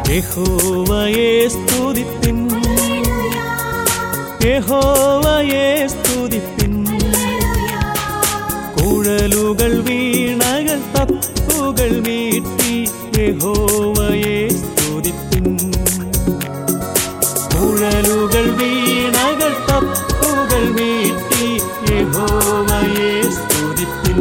യഹോവയെ സ്തുതിപ്പിൻ, യഹോവയെ സ്തുതിപ്പിൻ. കുഴലുകൾ വീണകൾ തപ്പുകൾ മീട്ടി യഹോവയെ സ്തുതിപ്പിൻ. കുഴലുകൾ വീണകൾ തപ്പുകൾ മീട്ടി യഹോവയെ സ്തുതിപ്പിൻ.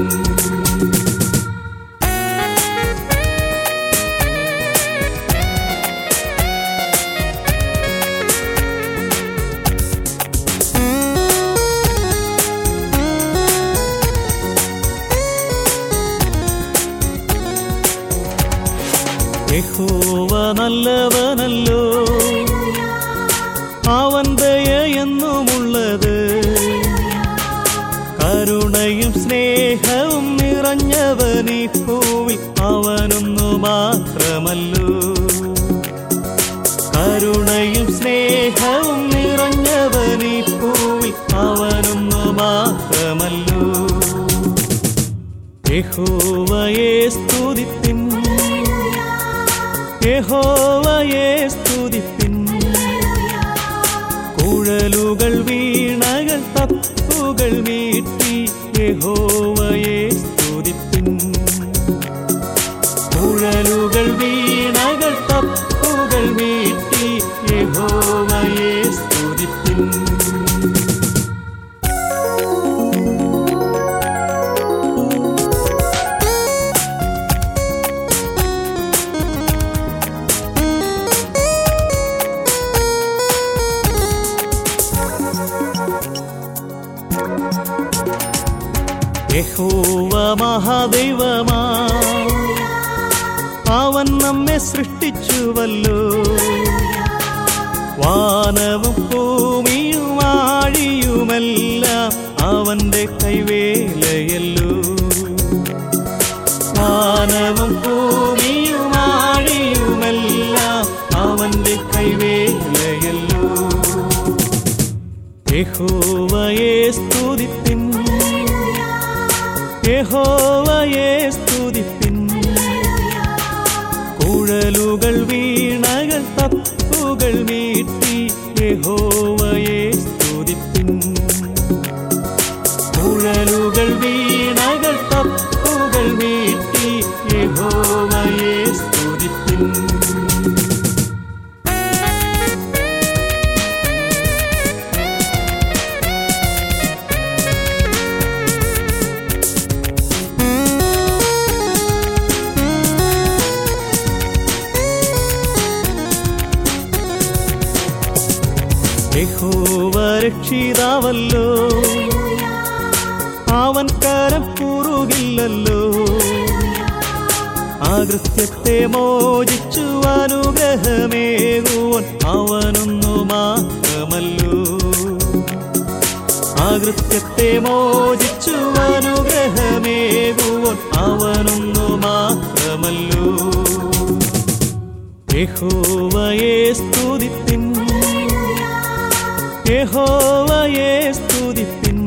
യഹോവ നല്ലവനല്ലോ, അവൻ ദയ എന്നുമുള്ളത്. കരുണയും സ്നേഹവും നിറഞ്ഞവനീ ഭൂവിൽ അവനൊന്നു മാത്രമല്ലോ. കരുണയും സ്നേഹവും നിറഞ്ഞവനീ ഭൂവിൽ അവനൊന്നു മാത്രമല്ലോ. യഹോവയെ സ്തുതിപ്പിൻ, യഹോവയെ സ്തുതിപ്പിൻ. കുഴലുകൾ വീണകൾ തപ്പുകൾ മീട്ടി യഹോവയെ സ്തുതിപ്പിൻ. കുഴലുകൾ വീണകൾ തപ്പുകൾ മീട്ടി യഹോവയെ സ്തുതിപ്പിൻ. യഹോവ മഹാദൈവമാ, അവൻ നമ്മെ സൃഷ്ടിച്ചുവല്ലോ. വാനവും ഭൂമിയും ആഴിയുമെല്ലാം അവന്റെ കൈവേലയല്ലോ. വാനവും ഭൂമിയും ആഴിയുമെല്ലാം അവന്റെ കൈവേലയല്ലോ. യഹോവയെ സ്തുതിപ്പിൻ, യഹോവയെ സ്തുതിപ്പിൻ. കുഴലുകൾ വീണകൾ തപ്പുകൾ മീട്ടി യഹോവയെ സ്തുതിപ്പിൻ. കുഴലുകൾ വീണകൾ തപ്പുകൾ മീട്ടി യഹോവയെ സ്തുതിപ്പിൻ. യഹോവ രക്ഷിതാവല്ലോ, അവൻ കരം കുറുകില്ലല്ലോ. അകൃത്യത്തെ മോചിച്ചു അനുഗ്രഹമേകുവൻ അവനൊന്നു മാത്രമല്ലോ. അകൃത്യത്തെ മോചിച്ചു അനുഗ്രഹമേകുവൻ അവനൊന്നു മാത്രമല്ലോ. യഹോവയെ സ്തുതിപ്പിൻ, യഹോവയെ സ്തുതിപ്പിൻ.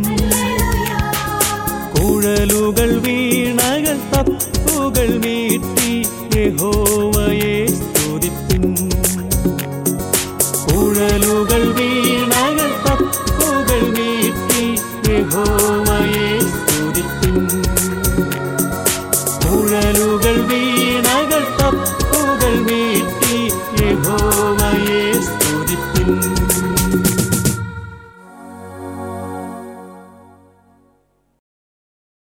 കുഴലുകൾ വീണകൾ തപ്പുകൾ മീട്ടി യഹോവയെ സ്തുതിപ്പിൻ. കുഴലുകൾ വീണകൾ തപ്പുകൾ മീട്ടി യഹോവയെ സ്തുതിപ്പിൻ. കുഴലുകൾ വീണകൾ തപ്പുകൾ മീട്ടി യഹോവയെ സ്തുതിപ്പിൻ.